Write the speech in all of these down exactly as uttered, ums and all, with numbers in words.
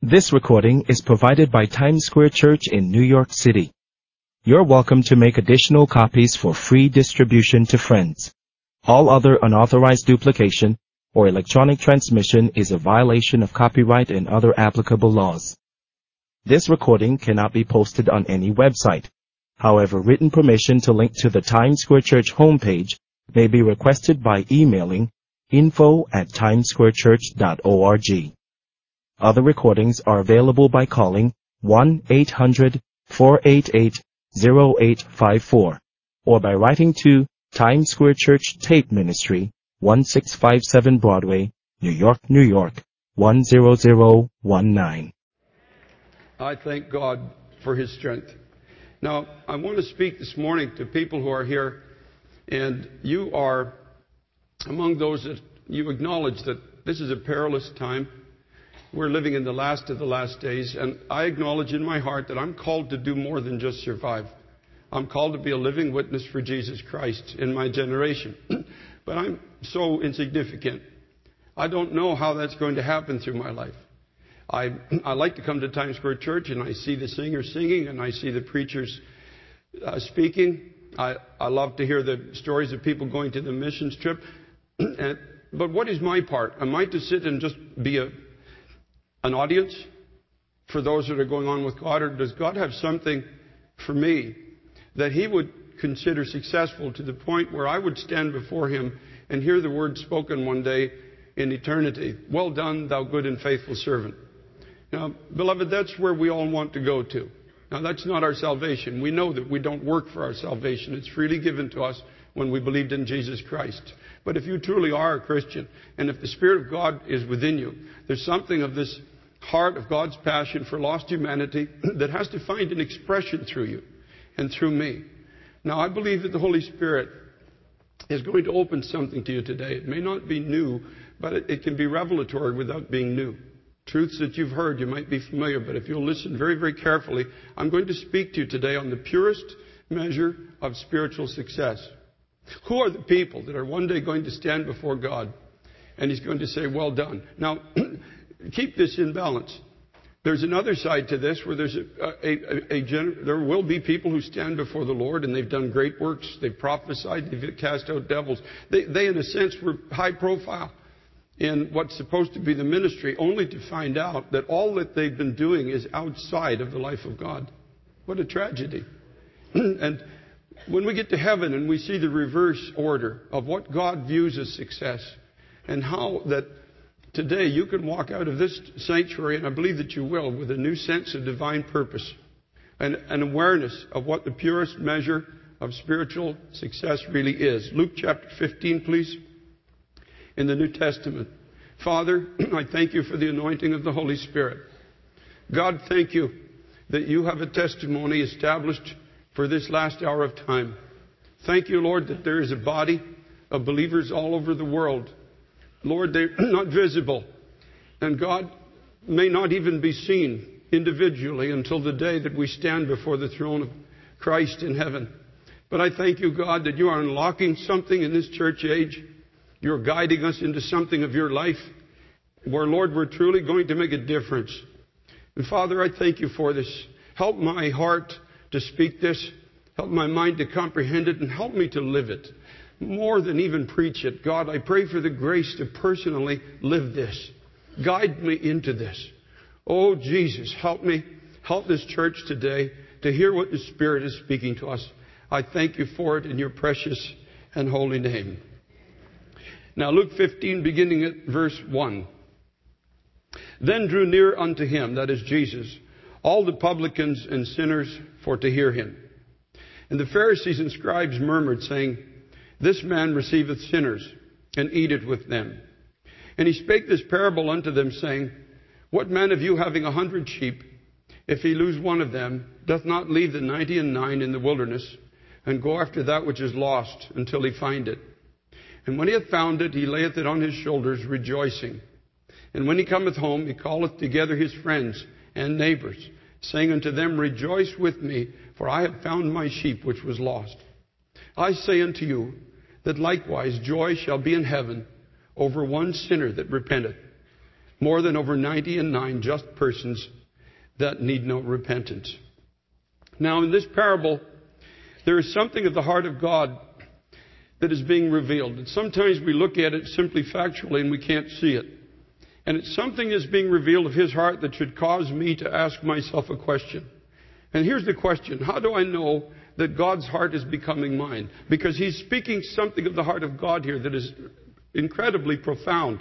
This recording is provided by Times Square Church in New York City. You're welcome to make additional copies for free distribution to friends. All other unauthorized duplication or electronic transmission is a violation of copyright and other applicable laws. This recording cannot be posted on any website. However, written permission to link to the Times Square Church homepage may be requested by emailing info at timessquarechurch dot org. Other recordings are available by calling one eight hundred four eight eight zero eight five four or by writing to Times Square Church Tape Ministry, one six five seven Broadway, New York, New York, one zero zero one nine. I thank God for His strength. Now, I want to speak this morning to people who are here, and you are among those that you acknowledge that this is a perilous time. We're living in the last of the last days, and I acknowledge in my heart that I'm called to do more than just survive. I'm called to be a living witness for Jesus Christ in my generation. But I'm so insignificant. I don't know how that's going to happen through my life. I, I like to come to Times Square Church, and I see the singers singing, and I see the preachers uh, speaking. I, I love to hear the stories of people going to the missions trip. and, but what is my part? Am I to sit and just be a an audience for those that are going on with God, or does God have something for me that He would consider successful to the point where I would stand before Him and hear the word spoken one day in eternity? Well done, thou good and faithful servant. Now, beloved, that's where we all want to go to. Now, that's not our salvation. We know that we don't work for our salvation. It's freely given to us when we believed in Jesus Christ. But if you truly are a Christian, and if the Spirit of God is within you, there's something of this heart of God's passion for lost humanity that has to find an expression through you and through me. Now, I believe that the Holy Spirit is going to open something to you today. It may not be new, but it, it can be revelatory without being new. Truths that you've heard, you might be familiar, but if you'll listen very, very carefully, I'm going to speak to you today on the purest measure of spiritual success. Who are the people that are one day going to stand before God and He's going to say, well done? Now, keep this in balance. There's another side to this where there's a, a, a, a gener- there will be people who stand before the Lord and they've done great works. They've prophesied. They've cast out devils. They, they in a sense, were high profile in what's supposed to be the ministry, only to find out that all that they've been doing is outside of the life of God. What a tragedy. And when we get to heaven and we see the reverse order of what God views as success, and how that today you can walk out of this sanctuary, and I believe that you will, with a new sense of divine purpose and an awareness of what the purest measure of spiritual success really is. Luke chapter fifteen, please, in the New Testament. Father, I thank you for the anointing of the Holy Spirit. God, thank you that you have a testimony established for this last hour of time. Thank you, Lord, that there is a body of believers all over the world. Lord, they're not visible. And God may not even be seen individually until the day that we stand before the throne of Christ in heaven. But I thank you, God, that you are unlocking something in this church age. You're guiding us into something of your life where, Lord, we're truly going to make a difference. And Father, I thank you for this. Help my heart to speak this. Help my mind to comprehend it, and help me to live it. More than even preach it. God, I pray for the grace to personally live this. Guide me into this. Oh, Jesus, help me. Help this church today to hear what the Spirit is speaking to us. I thank you for it in your precious and holy name. Now, Luke fifteen, beginning at verse one. Then drew near unto him, that is Jesus, all the publicans and sinners for to hear him. And the Pharisees and scribes murmured, saying, this man receiveth sinners, and eateth with them. And he spake this parable unto them, saying, what man of you, having a hundred sheep, if he lose one of them, doth not leave the ninety and nine in the wilderness, and go after that which is lost, until he find it? And when he hath found it, he layeth it on his shoulders, rejoicing. And when he cometh home, he calleth together his friends and neighbors, saying unto them, rejoice with me, for I have found my sheep which was lost. I say unto you, that likewise joy shall be in heaven over one sinner that repenteth. more than over ninety and nine just persons that need no repentance. Now, in this parable, there is something of the heart of God that is being revealed. And sometimes we look at it simply factually and we can't see it. And it's something that's being revealed of His heart that should cause me to ask myself a question. And here's the question. How do I know that God's heart is becoming mine? Because He's speaking something of the heart of God here that is incredibly profound.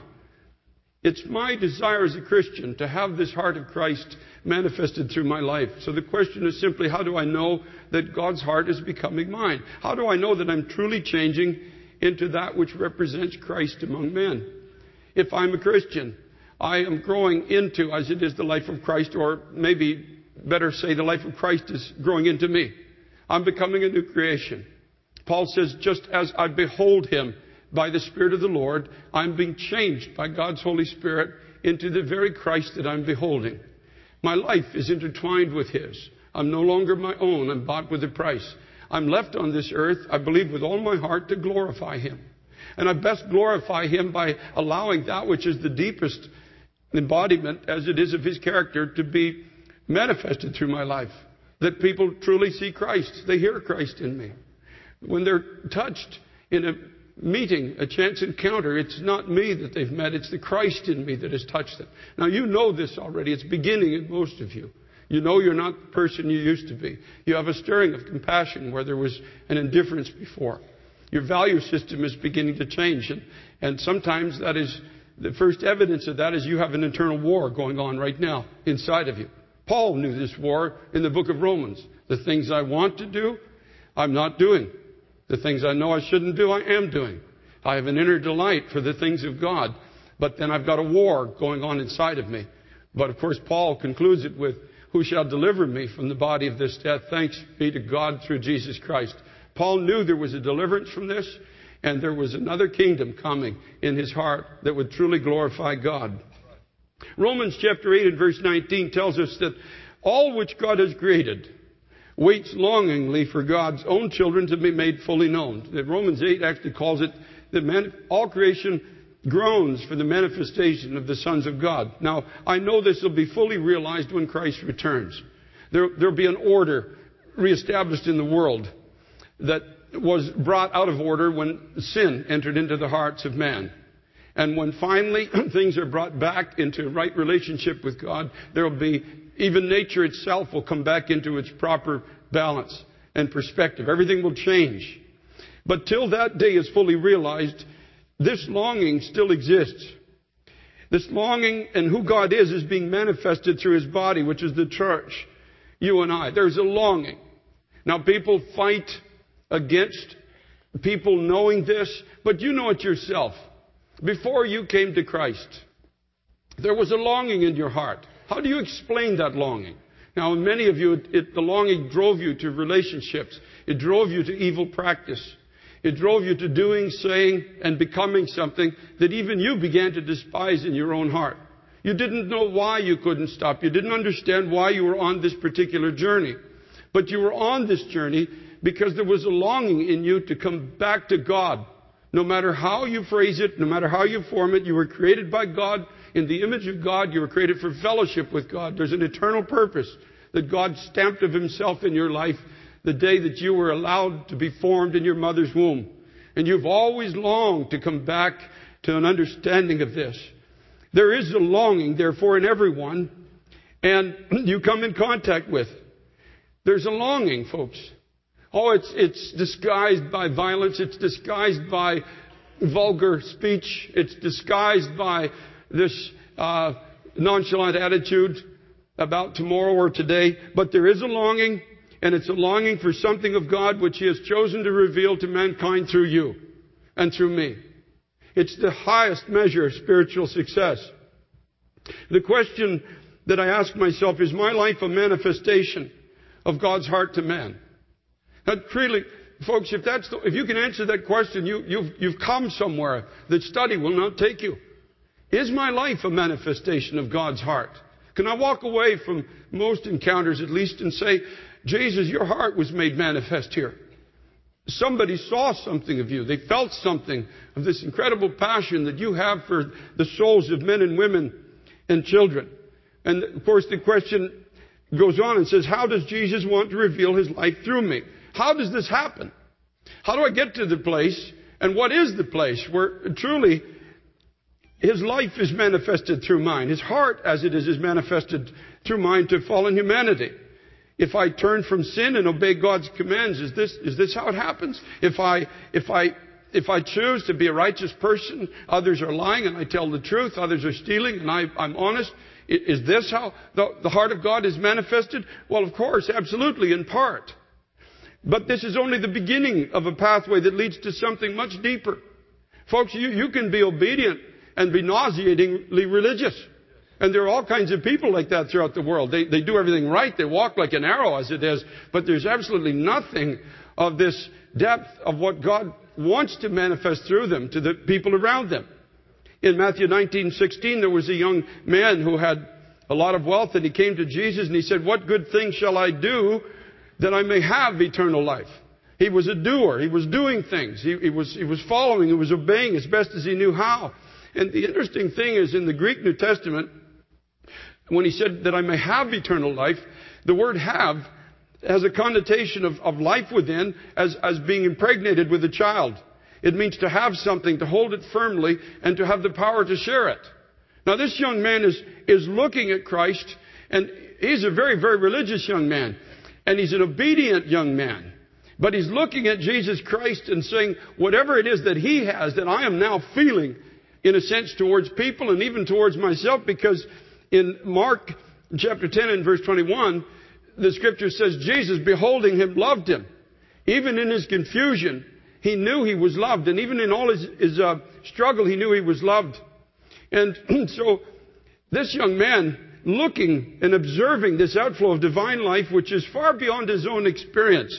It's my desire as a Christian to have this heart of Christ manifested through my life. So the question is simply, how do I know that God's heart is becoming mine? How do I know that I'm truly changing into that which represents Christ among men? If I'm a Christian, I am growing into, as it is, the life of Christ, or maybe better say the life of Christ is growing into me. I'm becoming a new creation. Paul says, just as I behold Him by the Spirit of the Lord, I'm being changed by God's Holy Spirit into the very Christ that I'm beholding. My life is intertwined with His. I'm no longer my own. I'm bought with a price. I'm left on this earth, I believe with all my heart, to glorify Him. And I best glorify Him by allowing that which is the deepest embodiment, as it is, of His character to be manifested through my life. That people truly see Christ. They hear Christ in me. When they're touched in a meeting, a chance encounter, it's not me that they've met, it's the Christ in me that has touched them. Now, you know this already. It's beginning in most of you. You know you're not the person you used to be. You have a stirring of compassion where there was an indifference before. Your value system is beginning to change. And, and sometimes that is, the first evidence of that is you have an internal war going on right now inside of you. Paul knew this war in the book of Romans. The things I want to do, I'm not doing. The things I know I shouldn't do, I am doing. I have an inner delight for the things of God. But then I've got a war going on inside of me. But of course, Paul concludes it with, who shall deliver me from the body of this death? Thanks be to God through Jesus Christ. Paul knew there was a deliverance from this, and there was another kingdom coming in his heart that would truly glorify God. Romans chapter eight and verse nineteen tells us that all which God has created waits longingly for God's own children to be made fully known. Romans eight actually calls it that man, all creation groans for the manifestation of the sons of God. Now, I know this will be fully realized when Christ returns. There will be an order reestablished in the world that was brought out of order when sin entered into the hearts of man. And when finally things are brought back into right relationship with God, there will be, even nature itself will come back into its proper balance and perspective. Everything will change. But till that day is fully realized, this longing still exists. This longing and who God is is being manifested through His body, which is the church, you and I. There's a longing. Now, people fight against people knowing this, but you know it yourself. Before you came to Christ, there was a longing in your heart. How do you explain that longing? Now, many of you, it, the longing drove you to relationships. It drove you to evil practice. It drove you to doing, saying, and becoming something that even you began to despise in your own heart. You didn't know why you couldn't stop. You didn't understand why you were on this particular journey. But you were on this journey because there was a longing in you to come back to God. No matter how you phrase it, no matter how you form it, you were created by God. In the image of God, you were created for fellowship with God. There's an eternal purpose that God stamped of Himself in your life the day that you were allowed to be formed in your mother's womb. And you've always longed to come back to an understanding of this. There is a longing, therefore, in everyone, and you come in contact with. There's a longing, folks. Oh, it's, it's disguised by violence. It's disguised by vulgar speech. It's disguised by this uh, nonchalant attitude about tomorrow or today. But there is a longing, and it's a longing for something of God which He has chosen to reveal to mankind through you and through me. It's the highest measure of spiritual success. The question that I ask myself, is my life a manifestation of God's heart to man? Now, really, folks, if that's the, if you can answer that question, you, you've, you've come somewhere that study will not take you. Is my life a manifestation of God's heart? Can I walk away from most encounters at least and say, Jesus, your heart was made manifest here. Somebody saw something of you. They felt something of this incredible passion that you have for the souls of men and women and children. And of course the question goes on and says, how does Jesus want to reveal His life through me? How does this happen? How do I get to the place? And what is the place where truly His life is manifested through mine? His heart, as it is, is manifested through mine to fallen humanity. If I turn from sin and obey God's commands, is this, is this how it happens? If I, if I, if I choose to be a righteous person, others are lying and I tell the truth, others are stealing and I, I'm honest, is this how the, the heart of God is manifested? Well, of course, absolutely, in part. But this is only the beginning of a pathway that leads to something much deeper. Folks, you, you can be obedient and be nauseatingly religious. And there are all kinds of people like that throughout the world. They, they do everything right. They walk like an arrow as it is. But there's absolutely nothing of this depth of what God wants to manifest through them to the people around them. In Matthew nineteen sixteen, there was a young man who had a lot of wealth, and he came to Jesus and he said, what good thing shall I do that I may have eternal life? He was a doer. He was doing things. He, he was, he was following. He was obeying as best as he knew how. And the interesting thing is, in the Greek New Testament, when he said that I may have eternal life, the word have has a connotation of, of life within as, as being impregnated with a child. It means to have something, to hold it firmly, and to have the power to share it. Now this young man is, is looking at Christ, and he's a very, very religious young man. And he's an obedient young man. But he's looking at Jesus Christ and saying, whatever it is that He has, that I am now feeling, in a sense, towards people and even towards myself, because in Mark chapter ten and verse twenty-one, the scripture says, Jesus, beholding Him, loved Him. Even in his confusion, he knew he was loved. And even in all his, his uh, struggle, he knew he was loved. And so this young man, looking and observing this outflow of divine life, which is far beyond his own experience,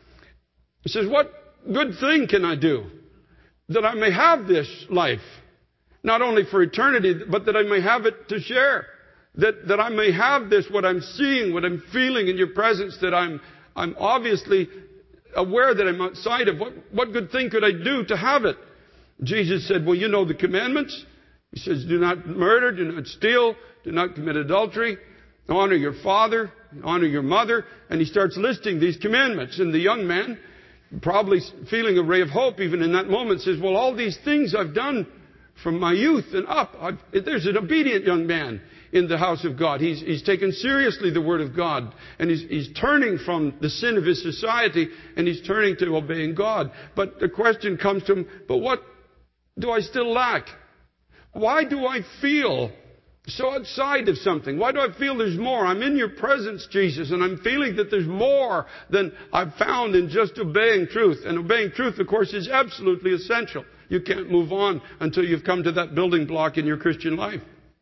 he says, what good thing can I do that I may have this life? Not only for eternity, but that I may have it to share. That, that I may have this, what I'm seeing, what I'm feeling in your presence, that I'm, I'm obviously aware that I'm outside of. What, what good thing could I do to have it? Jesus said, well, you know the commandments. He says, do not murder, do not steal, do not commit adultery, honor your father, honor your mother. And he starts listing these commandments. And the young man, probably feeling a ray of hope even in that moment, says, well, all these things I've done from my youth and up. I've, there's an obedient young man in the house of God. He's, he's taken seriously the Word of God. And he's, he's turning from the sin of his society and he's turning to obeying God. But the question comes to him, but what do I still lack? Why do I feel so outside of something? Why do I feel there's more? I'm in your presence, Jesus, and I'm feeling that there's more than I've found in just obeying truth. And obeying truth, of course, is absolutely essential. You can't move on until you've come to that building block in your Christian life.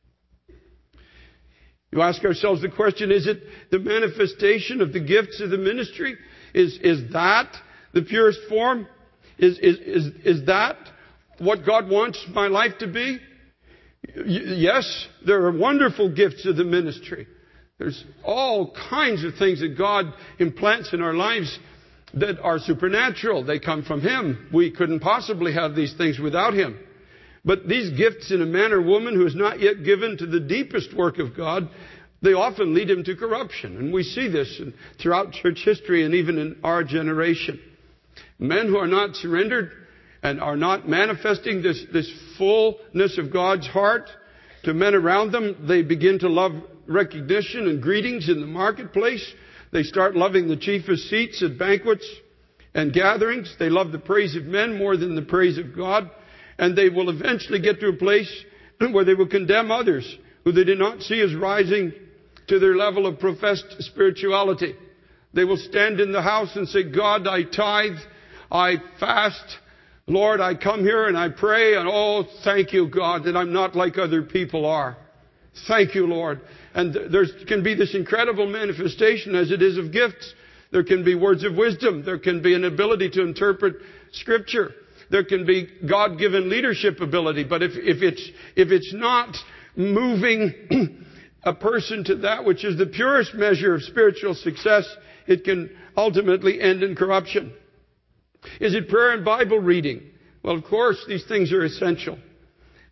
You ask ourselves the question, is it the manifestation of the gifts of the ministry? Is, is that the purest form? Is, is, is, is that what God wants my life to be? Yes, there are wonderful gifts of the ministry. There's all kinds of things that God implants in our lives that are supernatural. They come from Him. We couldn't possibly have these things without Him. But these gifts in a man or woman who is not yet given to the deepest work of God, they often lead him to corruption. And we see this throughout church history and even in our generation. Men who are not surrendered and are not manifesting this, this fullness of God's heart to men around them, they begin to love recognition and greetings in the marketplace. They start loving the chiefest seats at banquets and gatherings. They love the praise of men more than the praise of God. And they will eventually get to a place where they will condemn others who they do not see as rising to their level of professed spirituality. They will stand in the house and say, God, I tithe, I fast. Lord, I come here and I pray, and oh, thank you, God, that I'm not like other people are. Thank you, Lord. And there can be this incredible manifestation as it is of gifts. There can be words of wisdom. There can be an ability to interpret Scripture. There can be God-given leadership ability. But if, if it's, if it's not moving a person to that which is the purest measure of spiritual success, it can ultimately end in corruption. Is it prayer and Bible reading? Well, of course, these things are essential.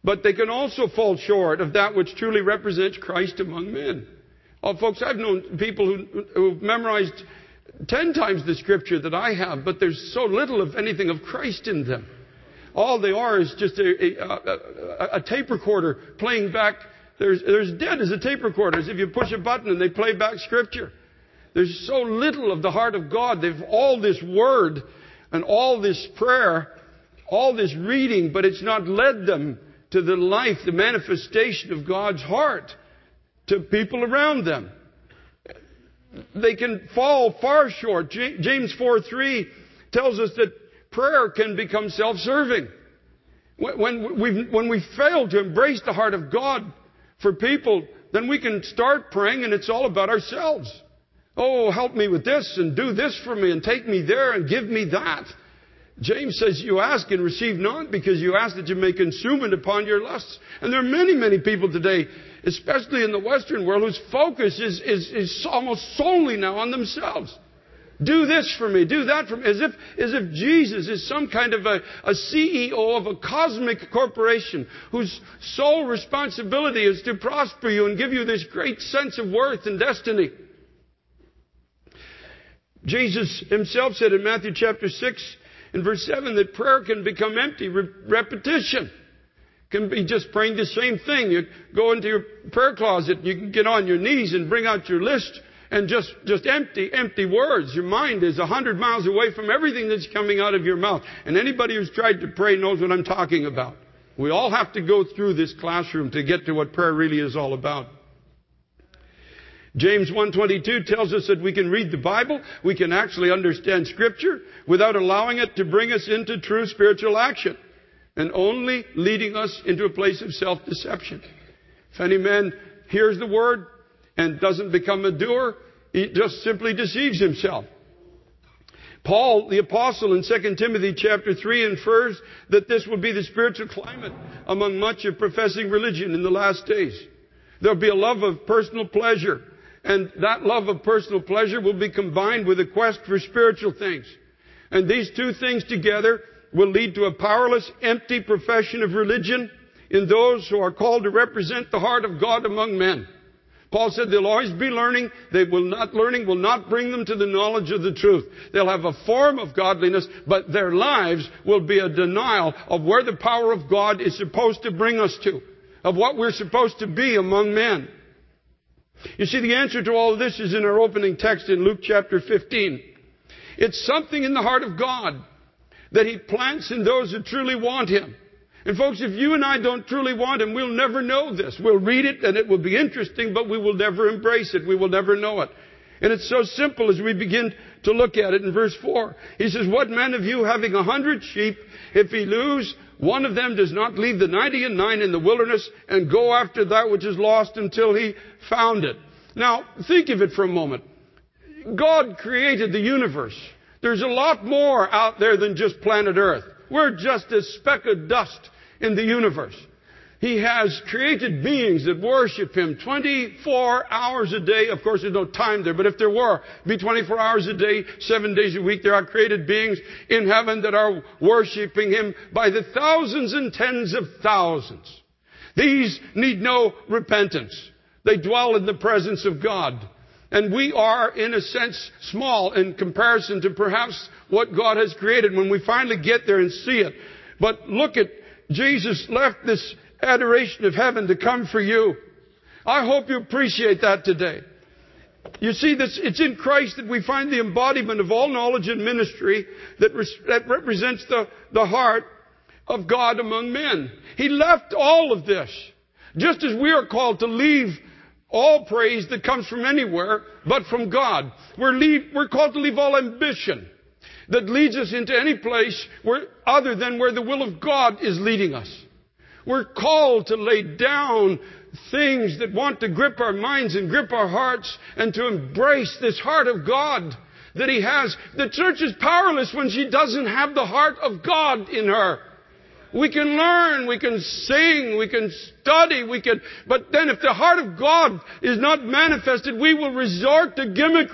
But they can also fall short of that which truly represents Christ among men. Oh, folks, I've known people who, who've memorized ten times the Scripture that I have, but there's so little of anything of Christ in them. All they are is just a, a, a, a tape recorder playing back. There's, there's dead as a tape recorder, as if you push a button and they play back Scripture. There's so little of the heart of God. They've all this word and all this prayer, all this reading, but it's not led them to the life, the manifestation of God's heart to people around them. They can fall far short. James four three tells us that prayer can become self-serving. When we when we fail to embrace the heart of God for people, then we can start praying and it's all about ourselves. Oh, help me with this and do this for me and take me there and give me that. James says you ask and receive not because you ask that you may consume it upon your lusts. And there are many, many people today, especially in the Western world, whose focus is, is, is almost solely now on themselves. Do this for me, do that for me, as if, as if Jesus is some kind of a, a C E O of a cosmic corporation whose sole responsibility is to prosper you and give you this great sense of worth and destiny. Jesus himself said in Matthew chapter six, in verse seven, that prayer can become empty. Re- repetition can be just praying the same thing. You go into your prayer closet, you can get on your knees and bring out your list and just, just empty, empty words. Your mind is a hundred miles away from everything that's coming out of your mouth. And anybody who's tried to pray knows what I'm talking about. We all have to go through this classroom to get to what prayer really is all about. James one twenty-two tells us that we can read the Bible, we can actually understand Scripture without allowing it to bring us into true spiritual action, and only leading us into a place of self-deception. If any man hears the word and doesn't become a doer, he just simply deceives himself. Paul, the apostle, in Second Timothy chapter three infers that this will be the spiritual climate among much of professing religion in the last days. There'll be a love of personal pleasure. And that love of personal pleasure will be combined with a quest for spiritual things. And these two things together will lead to a powerless, empty profession of religion in those who are called to represent the heart of God among men. Paul said they'll always be learning. They will not, learning will not bring them to the knowledge of the truth. They'll have a form of godliness, but their lives will be a denial of where the power of God is supposed to bring us to, of what we're supposed to be among men. You see, the answer to all of this is in our opening text in Luke chapter fifteen. It's something in the heart of God that He plants in those who truly want Him. And folks, if you and I don't truly want Him, we'll never know this. We'll read it and it will be interesting, but we will never embrace it. We will never know it. And it's so simple as we begin to look at it in verse four. He says, what man of you having a hundred sheep, if he lose one of them, does not leave the ninety and nine in the wilderness and go after that which is lost until he found it? Now, think of it for a moment. God created the universe. There's a lot more out there than just planet Earth. We're just a speck of dust in the universe. He has created beings that worship Him twenty-four hours a day. Of course, there's no time there, but if there were, it'd be twenty-four hours a day, seven days a week. There are created beings in heaven that are worshiping Him by the thousands and tens of thousands. These need no repentance. They dwell in the presence of God. And we are, in a sense, small in comparison to perhaps what God has created when we finally get there and see it. But look at, Jesus left this adoration of heaven to come for you. I hope you appreciate that today. You see, this, it's in Christ that we find the embodiment of all knowledge and ministry that, res, that represents the, the heart of God among men. He left all of this. Just as we are called to leave all praise that comes from anywhere but from God. We're, leave, we're called to leave all ambition that leads us into any place where, other than where the will of God is leading us. We're called to lay down things that want to grip our minds and grip our hearts and to embrace this heart of God that He has. The church is powerless when she doesn't have the heart of God in her. We can learn, we can sing, we can study, we can, but then if the heart of God is not manifested, we will resort to gimmickry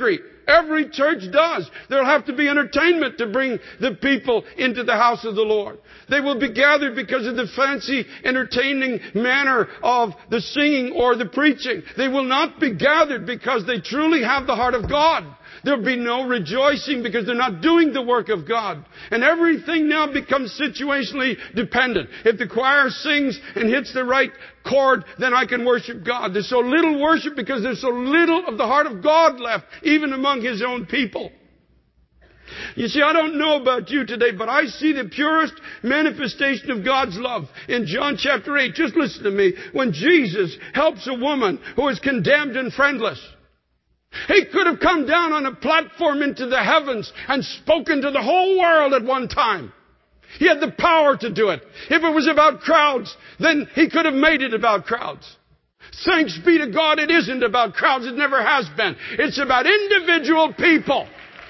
Every church does. There'll have to be entertainment to bring the people into the house of the Lord. They will be gathered because of the fancy, entertaining manner of the singing or the preaching. They will not be gathered because they truly have the heart of God. There'll be no rejoicing because they're not doing the work of God. And everything now becomes situationally dependent. If the choir sings and hits the right chord, then I can worship God. There's so little worship because there's so little of the heart of God left, even among His own people. You see, I don't know about you today, but I see the purest manifestation of God's love in John chapter eight. Just listen to me. When Jesus helps a woman who is condemned and friendless, He could have come down on a platform into the heavens and spoken to the whole world at one time. He had the power to do it. If it was about crowds, then He could have made it about crowds. Thanks be to God, it isn't about crowds. It never has been. It's about individual people.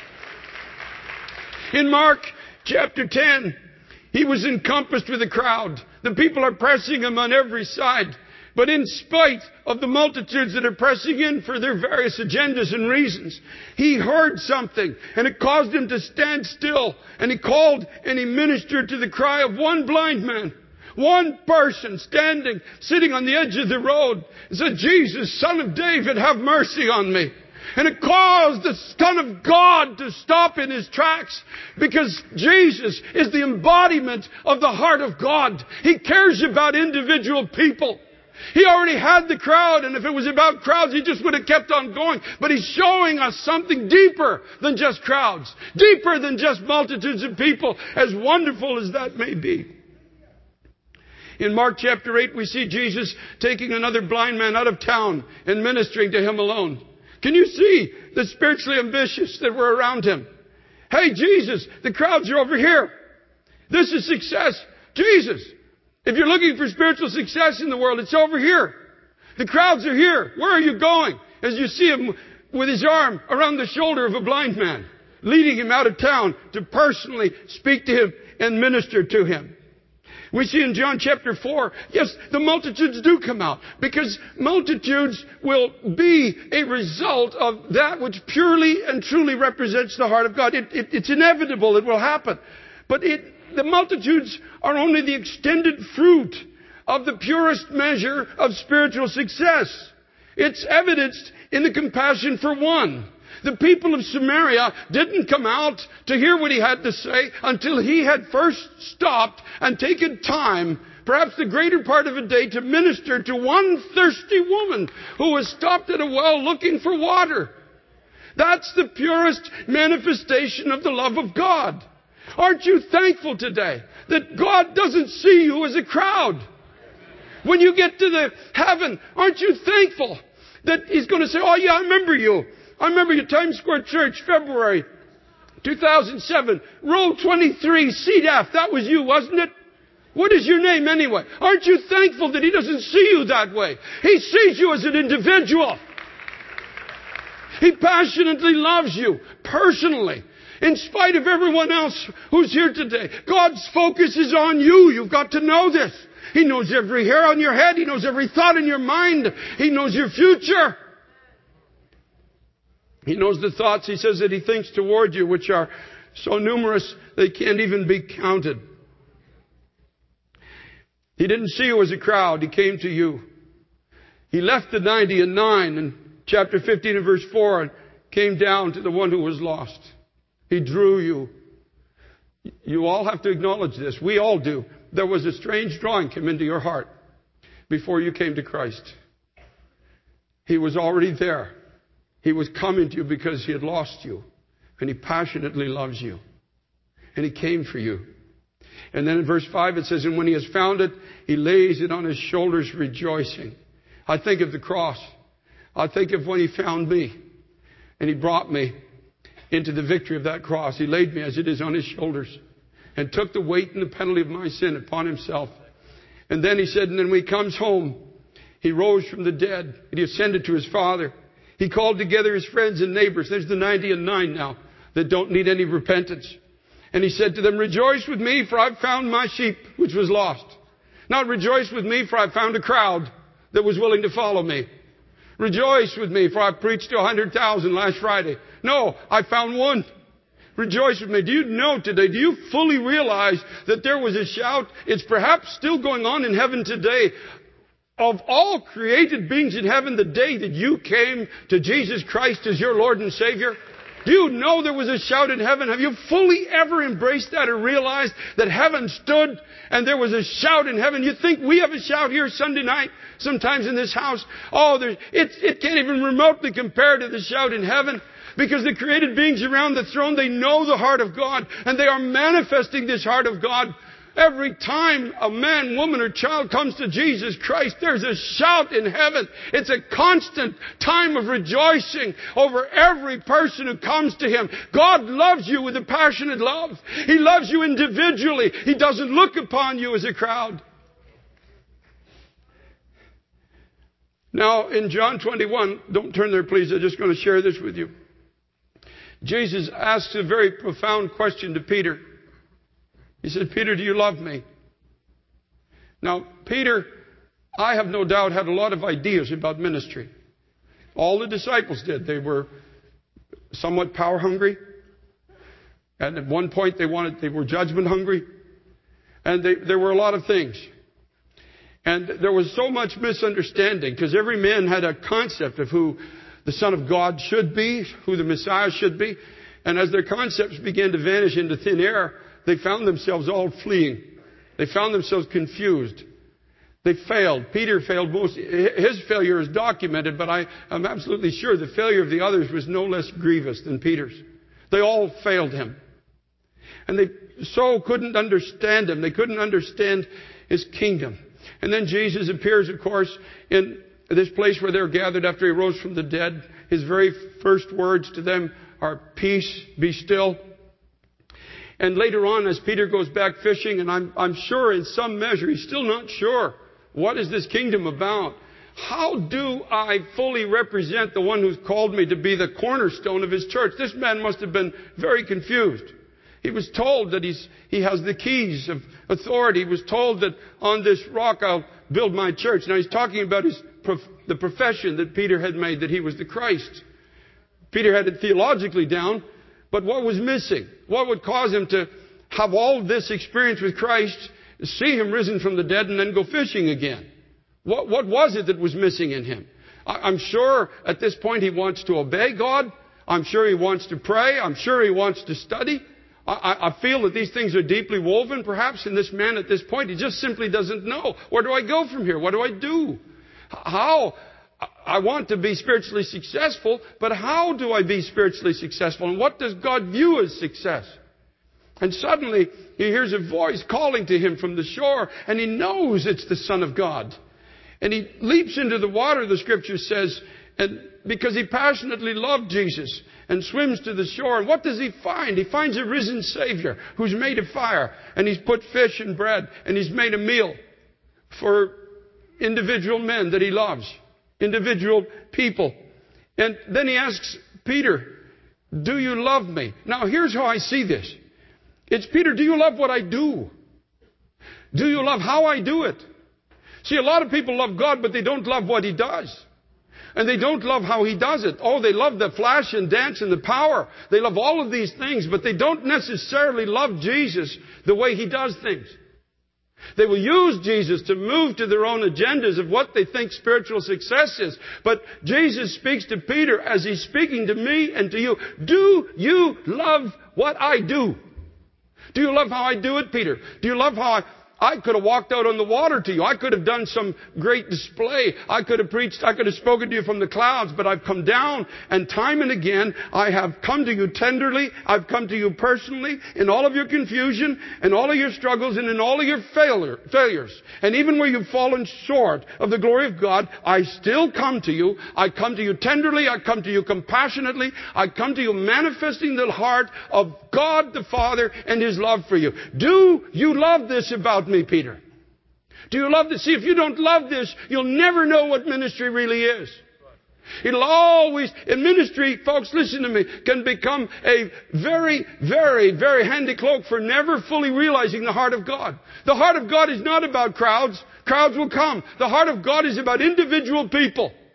In Mark chapter ten, He was encompassed with a crowd. The people are pressing Him on every side. But in spite of the multitudes that are pressing in for their various agendas and reasons, He heard something and it caused Him to stand still. And He called and He ministered to the cry of one blind man. One person standing, sitting on the edge of the road, and said, "Jesus, Son of David, have mercy on me." And it caused the Son of God to stop in His tracks, because Jesus is the embodiment of the heart of God. He cares about individual people. He already had the crowd, and if it was about crowds, He just would have kept on going. But He's showing us something deeper than just crowds, deeper than just multitudes of people, as wonderful as that may be. In Mark chapter eight, we see Jesus taking another blind man out of town and ministering to him alone. Can you see the spiritually ambitious that were around Him? "Hey, Jesus, the crowds are over here. This is success. Jesus, if you're looking for spiritual success in the world, it's over here. The crowds are here. Where are you going?" As you see Him with His arm around the shoulder of a blind man, leading him out of town to personally speak to him and minister to him. We see in John chapter four, yes, the multitudes do come out, because multitudes will be a result of that which purely and truly represents the heart of God. It, it, it's inevitable. It will happen. But it, the multitudes are only the extended fruit of the purest measure of spiritual success. It's evidenced in the compassion for one. The people of Samaria didn't come out to hear what He had to say until He had first stopped and taken time, perhaps the greater part of a day, to minister to one thirsty woman who was stopped at a well looking for water. That's the purest manifestation of the love of God. Aren't you thankful today that God doesn't see you as a crowd? When you get to the heaven, aren't you thankful that He's going to say, "Oh yeah, I remember you. I remember you, Times Square Church, February two thousand seven, row twenty-three, C D F. That was you, wasn't it? What is your name anyway?" Aren't you thankful that He doesn't see you that way? He sees you as an individual. He passionately loves you personally, in spite of everyone else who's here today. God's focus is on you. You've got to know this. He knows every hair on your head. He knows every thought in your mind. He knows your future. He knows the thoughts, He says, that He thinks toward you, which are so numerous they can't even be counted. He didn't see you as a crowd. He came to you. He left the ninety and nine in chapter fifteen and verse four and came down to the one who was lost. He drew you. You all have to acknowledge this. We all do. There was a strange drawing came into your heart before you came to Christ. He was already there. He was coming to you because He had lost you. And He passionately loves you. And He came for you. And then in verse five it says, "And when He has found it, He lays it on His shoulders rejoicing." I think of the cross. I think of when He found me. And He brought me into the victory of that cross. He laid me as it is on His shoulders. And took the weight and the penalty of my sin upon Himself. And then He said, and then when He comes home, He rose from the dead. And He ascended to His Father. He called together His friends and neighbors. There's the ninety and nine now that don't need any repentance. And He said to them, "Rejoice with me, for I've found my sheep, which was lost." Not rejoice with me, for I've found a crowd that was willing to follow me. Rejoice with me, for I preached to a hundred thousand last Friday. No, I found one. Rejoice with me. Do you know today, do you fully realize that there was a shout? It's perhaps still going on in heaven today. Of all created beings in heaven, the day that you came to Jesus Christ as your Lord and Savior, do you know there was a shout in heaven? Have you fully ever embraced that or realized that heaven stood and there was a shout in heaven? You think we have a shout here Sunday night, sometimes in this house? Oh, there, it, it can't even remotely compare to the shout in heaven. Because the created beings around the throne, they know the heart of God. And they are manifesting this heart of God. Every time a man, woman, or child comes to Jesus Christ, there's a shout in heaven. It's a constant time of rejoicing over every person who comes to Him. God loves you with a passionate love. He loves you individually. He doesn't look upon you as a crowd. Now, in John twenty-one, don't turn there please, I'm just going to share this with you. Jesus asks a very profound question to Peter. He said, Peter, do you love me? Now, Peter, I have no doubt, had a lot of ideas about ministry. All the disciples did. They were somewhat power hungry. And at one point they wanted, they were judgment hungry. And they, there were a lot of things. And there was so much misunderstanding because every man had a concept of who the Son of God should be, who the Messiah should be. And as their concepts began to vanish into thin air, they found themselves all fleeing. They found themselves confused. They failed. Peter failed most. His failure is documented, but I, I'm absolutely sure the failure of the others was no less grievous than Peter's. They all failed him. And they so couldn't understand him. They couldn't understand His kingdom. And then Jesus appears, of course, in this place where they're gathered after He rose from the dead. His very first words to them are, peace, be still. And later on, as Peter goes back fishing, and I'm, I'm sure in some measure, he's still not sure. What is this kingdom about? How do I fully represent the one who's called me to be the cornerstone of His church? This man must have been very confused. He was told that he's, he has the keys of authority. He was told that on this rock I'll build my church. Now he's talking about his, the profession that Peter had made, that he was the Christ. Peter had it theologically down. But what was missing? What would cause him to have all this experience with Christ, see Him risen from the dead, and then go fishing again? What, what was it that was missing in him? I, I'm sure at this point he wants to obey God. I'm sure he wants to pray. I'm sure he wants to study. I, I feel that these things are deeply woven, perhaps, in this man at this point. He just simply doesn't know. Where do I go from here? What do I do? How? I want to be spiritually successful, but how do I be spiritually successful? And what does God view as success? And suddenly he hears a voice calling to him from the shore, and he knows it's the Son of God. And he leaps into the water, the Scripture says, and because he passionately loved Jesus, and swims to the shore. And what does he find? He finds a risen Savior who's made a fire, and he's put fish and bread, and he's made a meal for individual men that he loves. Individual people. And then he asks Peter, do you love me? Now here's how I see this. It's, Peter, do you love what I do? Do you love how I do it? See, a lot of people love God, but they don't love what He does. And they don't love how He does it. Oh, they love the flash and dance and the power. They love all of these things, but they don't necessarily love Jesus the way He does things. They will use Jesus to move to their own agendas of what they think spiritual success is. But Jesus speaks to Peter as He's speaking to me and to you. Do you love what I do? Do you love how I do it, Peter? Do you love how I... I could have walked out on the water to you. I could have done some great display. I could have preached. I could have spoken to you from the clouds. But I've come down, and time and again, I have come to you tenderly. I've come to you personally in all of your confusion, and all of your struggles, and in all of your failure, failures. And even where you've fallen short of the glory of God, I still come to you. I come to you tenderly. I come to you compassionately. I come to you manifesting the heart of God the Father and His love for you. Do you love this about me, Peter? Do you love this? See, if you don't love this, you'll never know what ministry really is. It'll always, in ministry, folks, listen to me, can become a very, very, very handy cloak for never fully realizing the heart of God. The heart of God is not about crowds. Crowds will come. The heart of God is about individual people.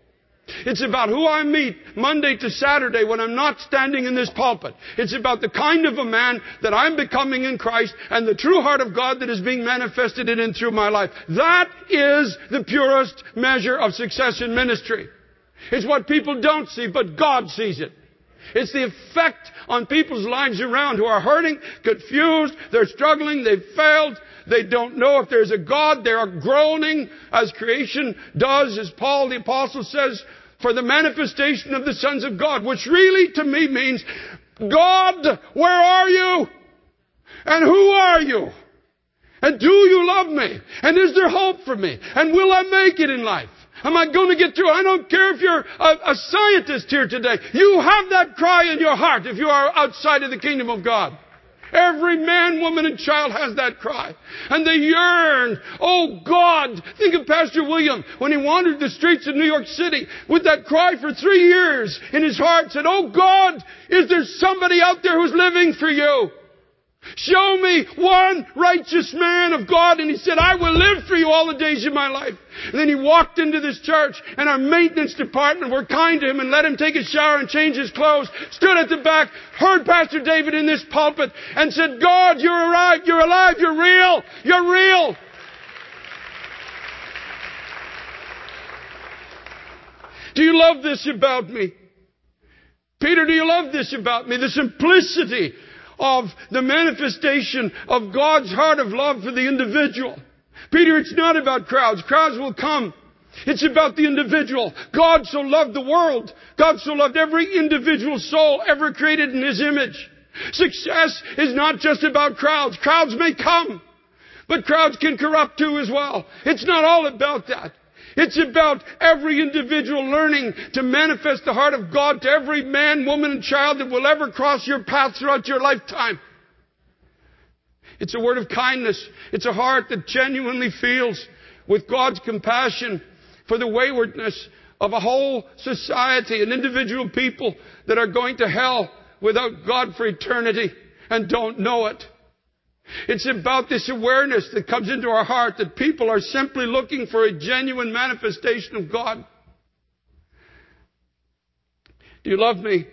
It's about who I meet Monday to Saturday when I'm not standing in this pulpit. It's about the kind of a man that I'm becoming in Christ and the true heart of God that is being manifested in and through my life. That is the purest measure of success in ministry. It's what people don't see, but God sees it. It's the effect on people's lives around who are hurting, confused, they're struggling, they've failed. They don't know if there's a God. They are groaning as creation does, as Paul the Apostle says, for the manifestation of the sons of God, which really to me means, God, where are you? And who are you? And do you love me? And is there hope for me? And will I make it in life? Am I going to get through? I don't care if you're a, a scientist here today. You have that cry in your heart if you are outside of the kingdom of God. Every man, woman, and child has that cry. And they yearn. Oh, God. Think of Pastor William when he wandered the streets of New York City with that cry for three years in his heart. Said, oh, God, is there somebody out there who's living for you? Show me one righteous man of God. And he said, I will live for you all the days of my life. And then he walked into this church, and our maintenance department were kind to him and let him take a shower and change his clothes, stood at the back, heard Pastor David in this pulpit, and said, God, you're alive, you're alive, you're real, you're real. Do you love this about me? Peter, do you love this about me? The simplicity of the manifestation of God's heart of love for the individual. Peter, it's not about crowds. Crowds will come. It's about the individual. God so loved the world. God so loved every individual soul ever created in His image. Success is not just about crowds. Crowds may come, but crowds can corrupt too as well. It's not all about that. It's about every individual learning to manifest the heart of God to every man, woman, and child that will ever cross your path throughout your lifetime. It's a word of kindness. It's a heart that genuinely feels with God's compassion for the waywardness of a whole society and individual people that are going to hell without God for eternity and don't know it. It's about this awareness that comes into our heart that people are simply looking for a genuine manifestation of God. Do you love me?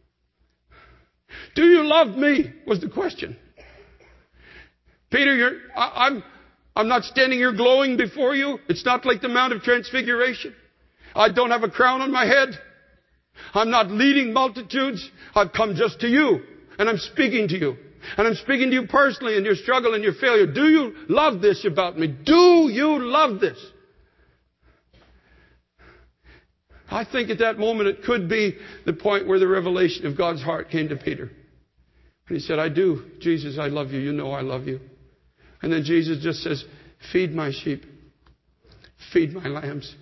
Do you love me? Was the question. Peter, you're, I, I'm, I'm not standing here glowing before you. It's not like the Mount of Transfiguration. I don't have a crown on my head. I'm not leading multitudes. I've come just to you, and I'm speaking to you. And I'm speaking to you personally in your struggle and your failure. Do you love this about me? Do you love this? I think at that moment it could be the point where the revelation of God's heart came to Peter. And he said, I do. Jesus, I love you. You know I love you. And then Jesus just says, feed my sheep. Feed my lambs.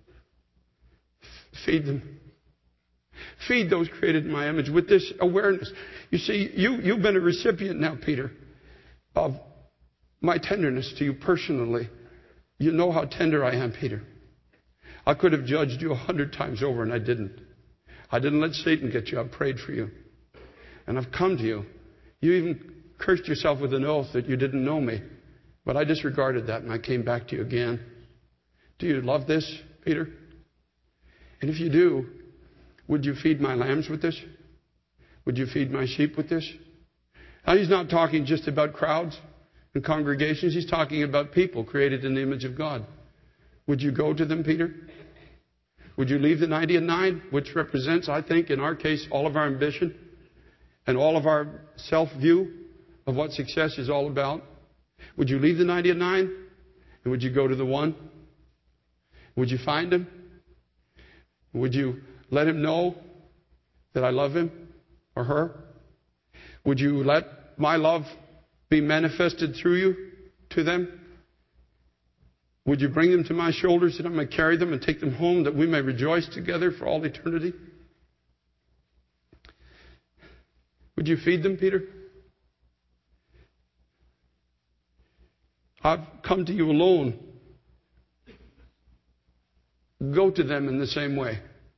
Feed them. Feed those created in my image with this awareness. You see, you, you've been a recipient now, Peter, of my tenderness to you personally. You know how tender I am, Peter. I could have judged you a hundred times over, and I didn't. I didn't let Satan get you. I prayed for you. And I've come to you. You even cursed yourself with an oath that you didn't know me. But I disregarded that, and I came back to you again. Do you love this, Peter? And if you do, would you feed my lambs with this? Would you feed my sheep with this? Now, he's not talking just about crowds and congregations. He's talking about people created in the image of God. Would you go to them, Peter? Would you leave the ninety and nine, which represents, I think, in our case, all of our ambition and all of our self-view of what success is all about? Would you leave the ninety and nine? And would you go to the one? Would you find him? Would you let him know that I love him or her? Would you let my love be manifested through you to them? Would you bring them to my shoulders that I may carry them and take them home that we may rejoice together for all eternity? Would you feed them, Peter? I've come to you alone. Go to them in the same way.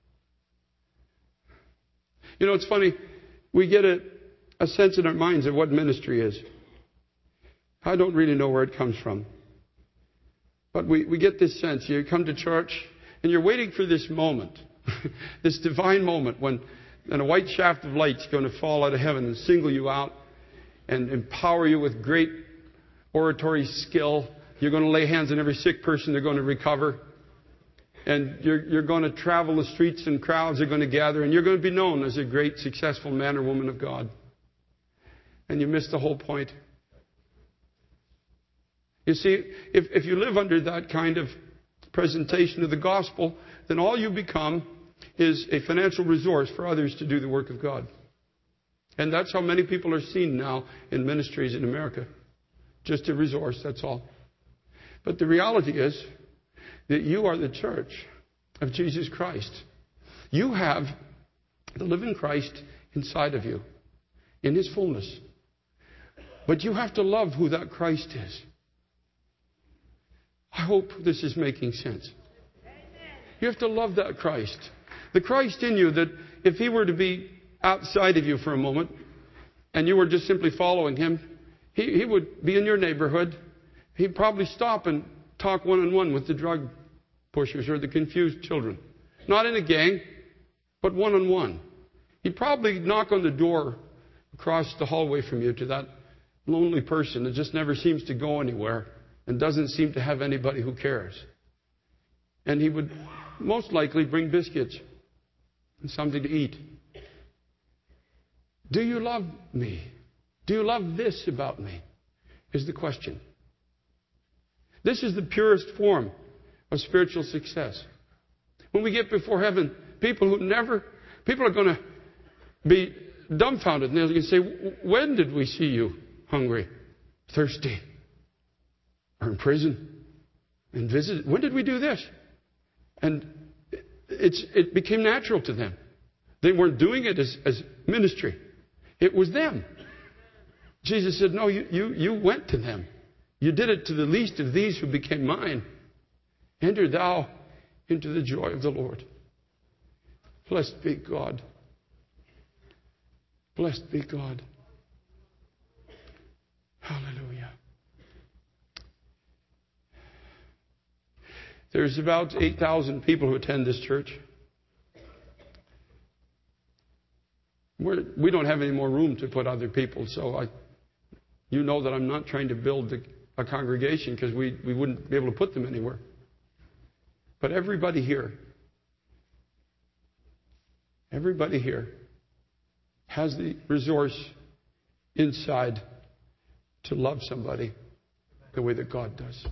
You know, it's funny. We get a, a sense in our minds of what ministry is. I don't really know where it comes from. But we, we get this sense. You come to church and you're waiting for this moment This divine moment when and a white shaft of light is going to fall out of heaven and single you out and empower you with great oratory skill. You're going to lay hands on every sick person. They're going to recover. And you're, you're going to travel the streets and crowds are going to gather. And you're going to be known as a great, successful man or woman of God. And you miss the whole point. You see, if, if you live under that kind of presentation of the gospel, then all you become is a financial resource for others to do the work of God. And that's how many people are seen now in ministries in America. Just a resource, that's all. But the reality is that you are the church of Jesus Christ. You have the living Christ inside of you, in His fullness. But you have to love who that Christ is. I hope this is making sense. You have to love that Christ. The Christ in you that if He were to be outside of you for a moment and you were just simply following Him, He, he would be in your neighborhood. He'd probably stop and talk one-on-one with the drug pushers or the confused children. Not in a gang, but one-on-one. He'd probably knock on the door across the hallway from you to that lonely person that just never seems to go anywhere and doesn't seem to have anybody who cares. And he would most likely bring biscuits and something to eat. Do you love me? Do you love this about me? Is the question. This is the purest form of spiritual success. When we get before heaven, people who never, people are going to be dumbfounded. And they're going to say, when did we see you hungry, thirsty, or in prison, and visit? When did we do this? And it's, it became natural to them. They weren't doing it as, as ministry. It was them. Jesus said, no, you, you, you went to them. You did it to the least of these who became mine. Enter thou into the joy of the Lord. Blessed be God. Blessed be God. Hallelujah. There's about eight thousand people who attend this church. We're, we don't have any more room to put other people, so I, you know that I'm not trying to build a, a congregation because we, we wouldn't be able to put them anywhere. But everybody here, everybody here has the resource inside to love somebody the way that God does.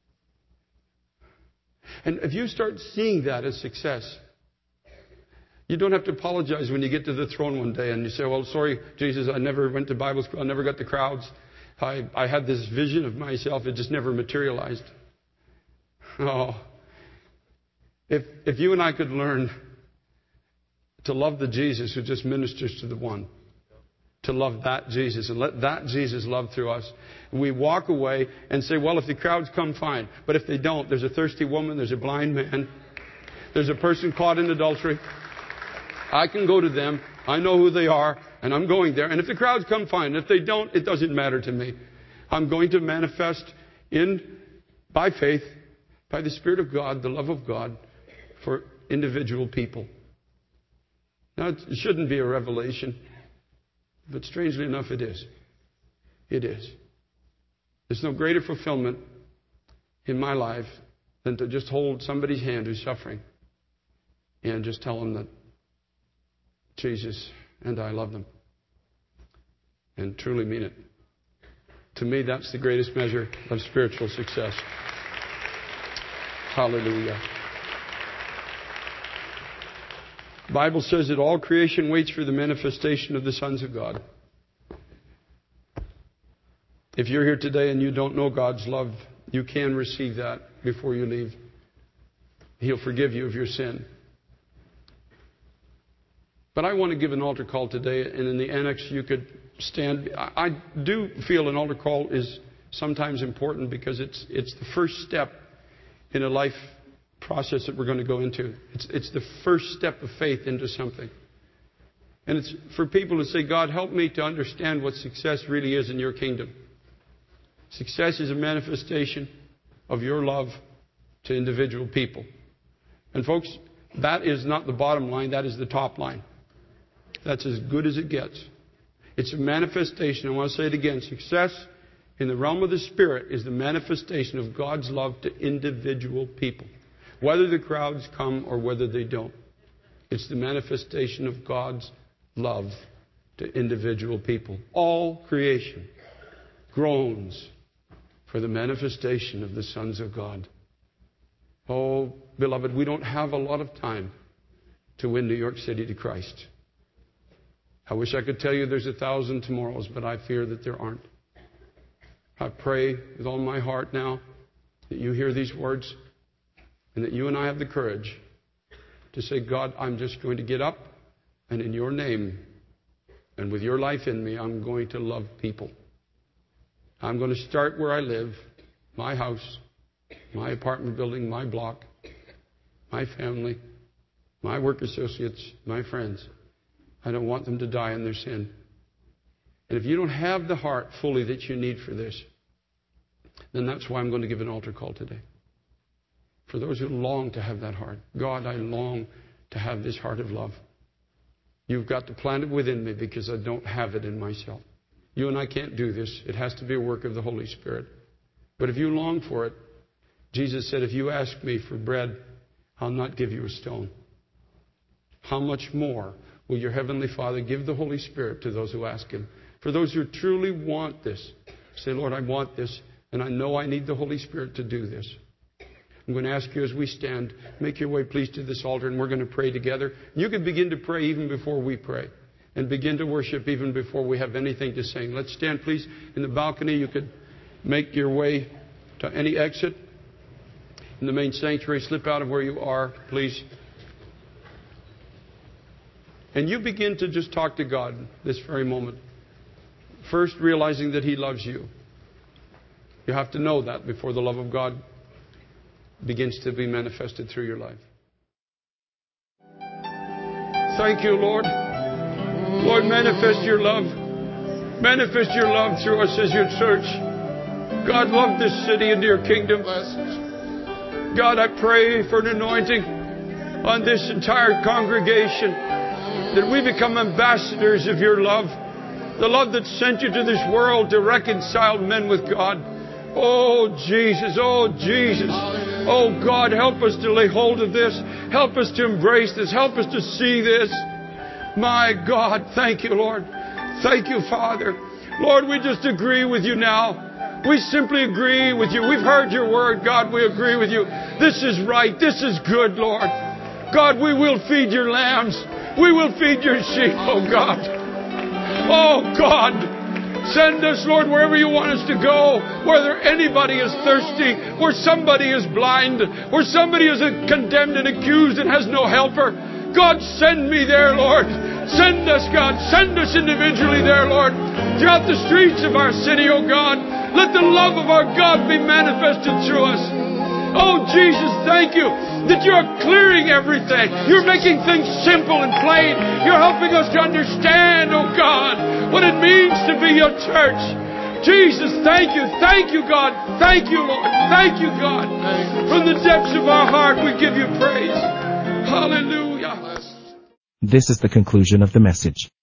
And if you start seeing that as success, you don't have to apologize when you get to the throne one day and you say, well, sorry, Jesus, I never went to Bible school. I never got the crowds. I, I had this vision of myself. It just never materialized. Oh, if, if you and I could learn to love the Jesus who just ministers to the one, to love that Jesus and let that Jesus love through us. And we walk away and say, well, if the crowds come, fine. But if they don't, there's a thirsty woman, there's a blind man, there's a person caught in adultery. I can go to them. I know who they are, and I'm going there. And if the crowds come, fine. If they don't, it doesn't matter to me. I'm going to manifest in, by faith, by the Spirit of God, the love of God for individual people. Now, it shouldn't be a revelation. But strangely enough, it is. It is. There's no greater fulfillment in my life than to just hold somebody's hand who's suffering and just tell them that Jesus and I love them and truly mean it. To me, that's the greatest measure of spiritual success. Hallelujah. The Bible says that all creation waits for the manifestation of the sons of God. If you're here today and you don't know God's love, you can receive that before you leave. He'll forgive you of your sin. But I want to give an altar call today, and in the annex you could stand. I do feel an altar call is sometimes important because it's it's the first step in a life process that we're going to go into. It's, it's the first step of faith into something. And it's for people to say, God, help me to understand what success really is in your kingdom. Success is a manifestation of your love to individual people. And folks, That is not the bottom line, that is the top line. That's as good as it gets. It's a manifestation. I want to say it again. Success in the realm of the Spirit is the manifestation of God's love to individual people. Whether the crowds come or whether they don't. It's the manifestation of God's love to individual people. All creation groans for the manifestation of the sons of God. Oh, beloved, we don't have a lot of time to win New York City to Christ. I wish I could tell you there's a thousand tomorrows, but I fear that there aren't. I pray with all my heart now that you hear these words and that you and I have the courage to say, God, I'm just going to get up and in your name and with your life in me, I'm going to love people. I'm going to start where I live, my house, my apartment building, my block, my family, my work associates, my friends. I don't want them to die in their sin. And if you don't have the heart fully that you need for this, then that's why I'm going to give an altar call today. For those who long to have that heart. God, I long to have this heart of love. You've got to plant it within me because I don't have it in myself. You and I can't do this. It has to be a work of the Holy Spirit. But if you long for it, Jesus said, if you ask me for bread, I'll not give you a stone. How much more will your Heavenly Father give the Holy Spirit to those who ask Him? For those who truly want this, say, Lord, I want this, and I know I need the Holy Spirit to do this. I'm going to ask you as we stand, make your way please to this altar, and we're going to pray together. You can begin to pray even before we pray, and begin to worship even before we have anything to sing. Let's stand please in the balcony. You could make your way to any exit in the main sanctuary. Slip out of where you are, please. And you begin to just talk to God this very moment. First, realizing that He loves you. You have to know that before the love of God begins to be manifested through your life. Thank you, Lord. Lord, manifest your love. Manifest your love through us as your church. God, love this city into your kingdom. God, I pray for an anointing on this entire congregation, that we become ambassadors of your love. The love that sent you to this world to reconcile men with God. Oh, Jesus. Oh, Jesus. Oh, God, help us to lay hold of this. Help us to embrace this. Help us to see this. My God, thank you, Lord. Thank you, Father. Lord, we just agree with you now. We simply agree with you. We've heard your word, God. We agree with you. This is right. This is good, Lord. God, we will feed your lambs. We will feed your sheep, oh God. Oh God, send us, Lord, wherever you want us to go. Whether anybody is thirsty, where somebody is blind, where somebody is condemned and accused and has no helper. God, send me there, Lord. Send us, God. Send us individually there, Lord. Throughout the streets of our city, oh God. Let the love of our God be manifested through us. Oh, Jesus, thank you that you're clearing everything. You're making things simple and plain. You're helping us to understand, oh God, what it means to be your church. Jesus, thank you. Thank you, God. Thank you, Lord. Thank you, God. From the depths of our heart, we give you praise. Hallelujah. This is the conclusion of the message.